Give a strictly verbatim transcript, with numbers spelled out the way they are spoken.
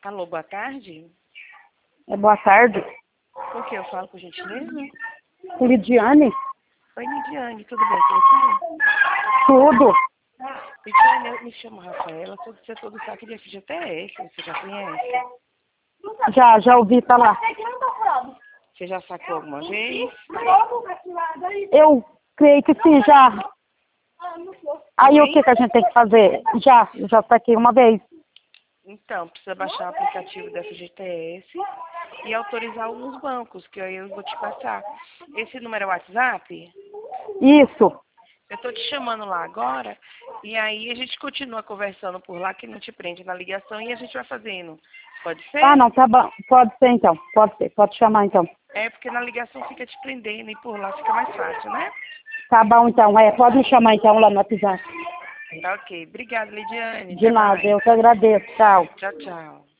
Alô, boa tarde. É, boa tarde. Com que eu falo, por gentileza? Lidiane? Oi, Lidiane, tudo bem com você? Tudo. Lidiane, eu me chamo Rafaela, sou do setor do saque de F G T S, você já conhece? Já, já ouvi falar. Você já sacou alguma vez? Eu creio que sim, já. Aí o Oi? que, que a gente tem que fazer? Já, já saquei uma vez. Então, precisa baixar o aplicativo da F G T S e autorizar alguns bancos, que aí eu vou te passar. Esse número é o WhatsApp? Isso. Eu estou te chamando lá agora, e aí a gente continua conversando por lá, que não te prende na ligação, e a gente vai fazendo. Pode ser? Ah, não, tá bom. Pode ser então. Pode ser. Pode chamar então. É, porque na ligação fica te prendendo, e por lá fica mais fácil, né? Tá bom então. É, pode me chamar então lá no WhatsApp. Tá ok. Obrigada, Lidiane. De Até nada, mais. eu que agradeço. Tchau. Tchau, tchau.